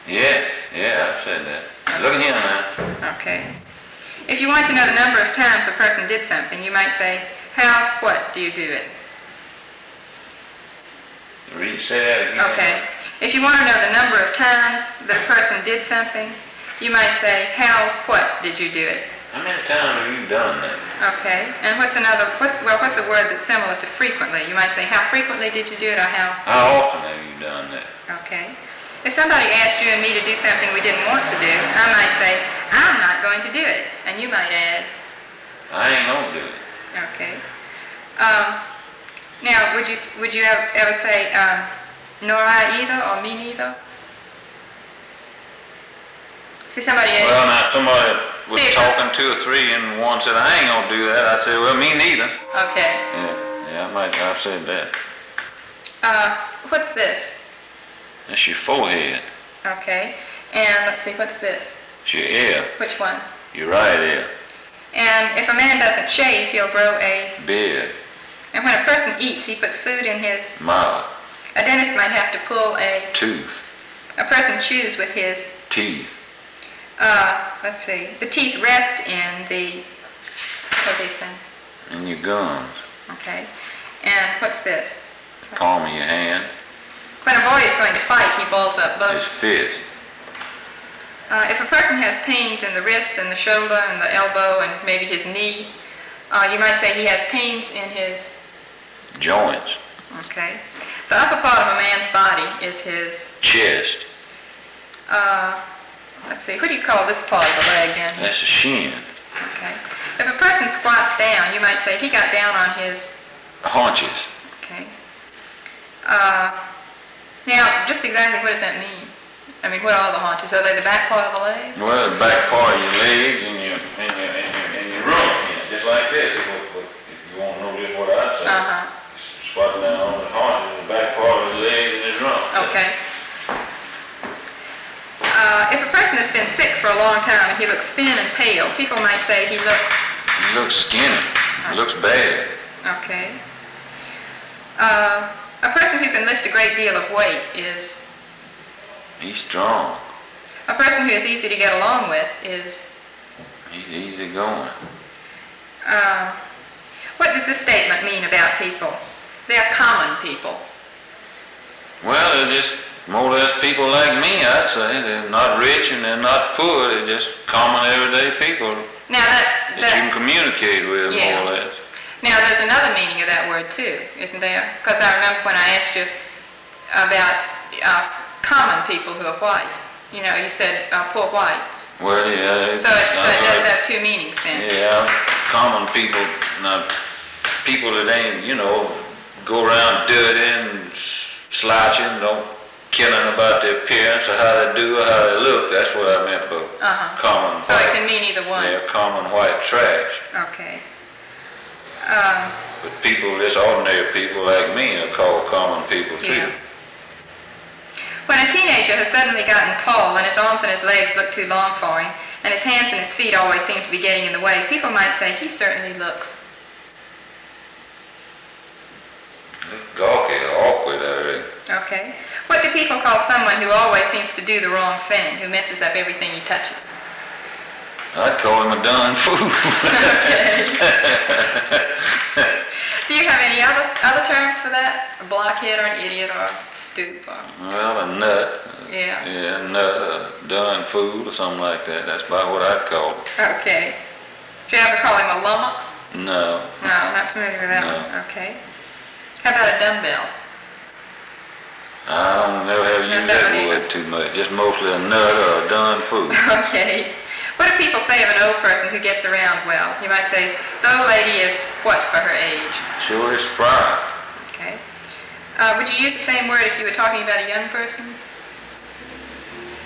Yeah, I've said that. Look at him now. Okay. If you want to know the number of times a person did something, you might say, how, what do you do it? Say that again. Okay. If you want to know the number of times that a person did something, you might say, how, what did you do it? How many times have you done that? Okay. And what's a word that's similar to frequently? You might say, how frequently did you do it, or how? How often have you done that? Okay. If somebody asked you and me to do something we didn't want to do, I might say, I'm not going to do it. And you might add, I ain't gonna do it. okay. Now, would you ever say, nor I either, or me neither? See, somebody asked. Well, now, if somebody was talking 2 or 3 and one said, I ain't gonna do that, I'd say, well, me neither. Okay. Yeah, I've said that. What's this? That's your forehead. Okay. And let's see, what's this? It's your ear. Which one? Your right ear. And if a man doesn't shave, he'll grow a beard. And when a person eats, he puts food in his mouth. A dentist might have to pull a tooth. A person chews with his teeth. Let's see. The teeth rest in the, what they say? In your gums. Okay. And what's this? Palm of your hand. When a boy is going to fight, he balls up both. His fist. If a person has pains in the wrist and the shoulder and the elbow and maybe his knee, you might say he has pains in his joints. Okay. The upper part of a man's body is his chest. Let's see, what do you call this part of the leg then? That's the shin. Okay. If a person squats down, you might say he got down on his haunches. Okay. Now, just exactly what does that mean? I mean, what are the haunches? Are they the back part of the leg? Well, the back part of your legs and your rump, just like this. If you want to know just what I'd say. Squatting down on the haunches, the back part of the legs and his rump. Okay. If a person has been sick for a long time and he looks thin and pale, people might say he looks... He looks skinny. He looks bad. Okay. A person who can lift a great deal of weight is... He's strong. A person who is easy to get along with is... He's easy going. What does this statement mean about people? They're common people. Well, they're just more or less people like me, I'd say. They're not rich and they're not poor. They're just common, everyday people now that you can communicate with, more or less. Now, there's another meaning of that word, too, isn't there? Because I remember when I asked you about common people who are white. You know, you said poor whites. Well, yeah. So it does have 2 meanings then. Yeah, common people, not people that ain't, go around dirty and slouching, don't killing about their appearance or how they do or how they look. That's what I meant by common white. So it can mean either one. Yeah, common white trash. Okay. But people, just ordinary people like me, are called common people too. When a teenager has suddenly gotten tall and his arms and his legs look too long for him, and his hands and his feet always seem to be getting in the way, people might say he certainly looks gawky, awkward, I reckon. Okay. What do people call someone who always seems to do the wrong thing, who messes up everything he touches? I'd call him a darn fool. Okay. Do you have any other terms for that? A blockhead or an idiot or a stoop? Well, a nut. Yeah. Yeah, a nut, a darn fool or something like that. That's about what I'd call it. Okay. Do you ever call him a lummox? No. No, not familiar with that one. Okay. How about a dumbbell? I don't never have used that word too much. Just mostly a nut or a darn fool. Okay. What do people say of an old person who gets around well? You might say, the old lady is what for her age? Sure is spry. Okay. Would you use the same word if you were talking about a young person?